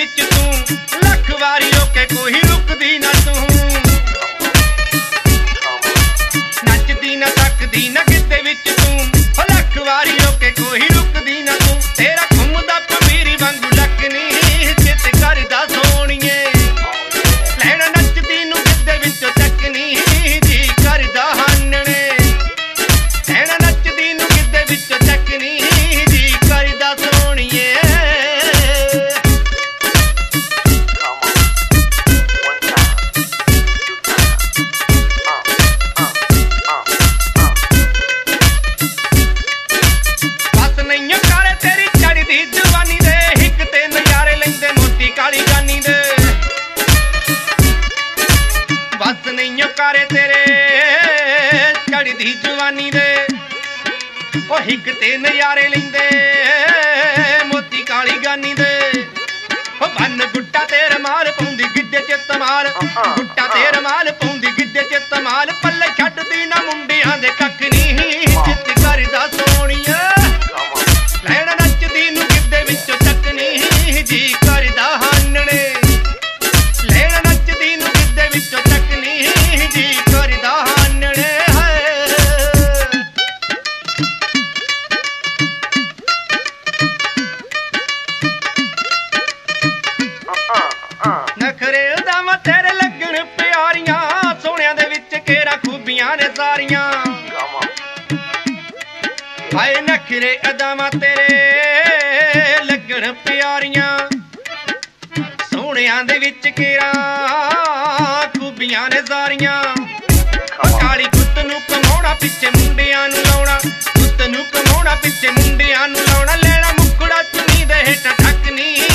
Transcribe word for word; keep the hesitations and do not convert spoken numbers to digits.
ਵਿੱਚ ਤੂੰ ਲੱਖ ਵਾਰੀ ਰੋਕੇ ਕੋਈ ਰੁਕਦੀ ਨਾ ਤੂੰ ਨੱਚਦੀ ਨਾ ਤੱਕਦੀ ਨਾ ਕਿਤੇ ਵਿੱਚ ਤੂੰ ਉਹ ਲੱਖ ਵਾਰੀ ਰੋਕੇ ਕੋਈ ਰੁਕਦੀ ਨਾ ਤੂੰ ਤੇਰਾ ਘੁੰਮਦਾ ਪਮੀਰੀ ਵਾਂਗੂ ਲੱਕ ਨੀ ਚਿੱਤ ਕਰਦਾ ਸੋਹਣੀਏ ਲੈਣਾ ਨੱਚਦੀ ਨੂੰ ਕਿਤੇ ਵਿੱਚੋਂ ਚੱਕਨੀ ਜੀ ਕਰਦਾ ਹਾਨਣੇ ਲੈਣਾ ਨੱਚਦੀ ਨੂੰ ਕਿਤੇ ਵਿੱਚੋਂ ਚੱਕਨੀ ਜੀ ਕਰਦਾ ਸੋਹਣੀਏ ਬਸ ਨਹੀਂ ਕਾਰੇ ਤੇਰੇ ਚੜ੍ਹਦੀ ਜਵਾਨੀ ਦੇ ਉਹ ਹਿੱਕ ਤੇ ਨਜ਼ਾਰੇ ਲੈਂਦੇ ਮੋਤੀ ਕਾਲੀ ਗਾਨੀ ਦੇ ਉਹ ਬੰਨ ਗੁੱਟਾ ਤੇ ਰਮਾਲ ਪਾਉਂਦੀ ਗਿੱਧੇ ਚ ਤਮਾਲ ਗੁੱਟਾ ਤੇ ਰਮਾਲ ਪਾਉਂਦੀ ਗਿੱਧੇ ਚ ਤਮਾਲ ਪੱਲੇ ਛੱਡਦੀ ਨਾ ਮੁੰਡਿਆਂ ਦੇ ਕੱਖ ਨਹੀਂ ਜਿੱਤ ਕਰਦਾ ਸੋਹਣੀਏ ਲੈਣਾ ਨੱਚਦੀ ਨੂੰ ਗਿੱਧੇ ਵਿੱਚੋਂ ਚੱਕਨੀ ਜੀ ਕਰਦਾ ਹਾਨਣੇ ਲੈਣਾ ਨੱਚਦੀ ਨੂੰ ਗਿੱਧੇ ਵਿੱਚੋਂ ਚੱਕਨੀ ਜੀ ਕਰਦਾ ਹਾਨਣੇ ਨਖਰੇ ਉਦਾਵਾਂ ਤੇਰੇ ਲੱਗਣ ਪਿਆਰੀਆਂ ਸੋਹਣਿਆਂ ਦੇ ਵਿੱਚ ਕੇਰਾ ਖੂਬੀਆਂ ਨੇ ਸਾਰੀਆਂ ਹਾਏ ਨਖਰੇ ਅਦਾਵਾਂ ਤੇਰੇ ਲੱਗਣ ਪਿਆਰੀਆਂ ਸੋਹਣਿਆਂ ਦੇ ਵਿੱਚ ਕੇਰਾ ਖੂਬੀਆਂ ਨੇ ਸਾਰੀਆਂ ਕਾਲੀ ਕੁੱਤ ਨੂੰ ਕਮਾਉਣਾ ਪਿੱਛੇ ਮੁੰਡਿਆਂ ਨੂੰ ਲਾਉਣਾ ਕੁੱਤ ਨੂੰ ਕਮਾਉਣਾ ਪਿੱਛੇ ਮੁੰਡਿਆਂ ਨੂੰ ਲਾਉਣਾ ਲੈਣਾ ਮੁਕੜਾ ਚੁੰਨੀ ਦੇ ਹੇਠਾਂ ਠੱਕਨੀ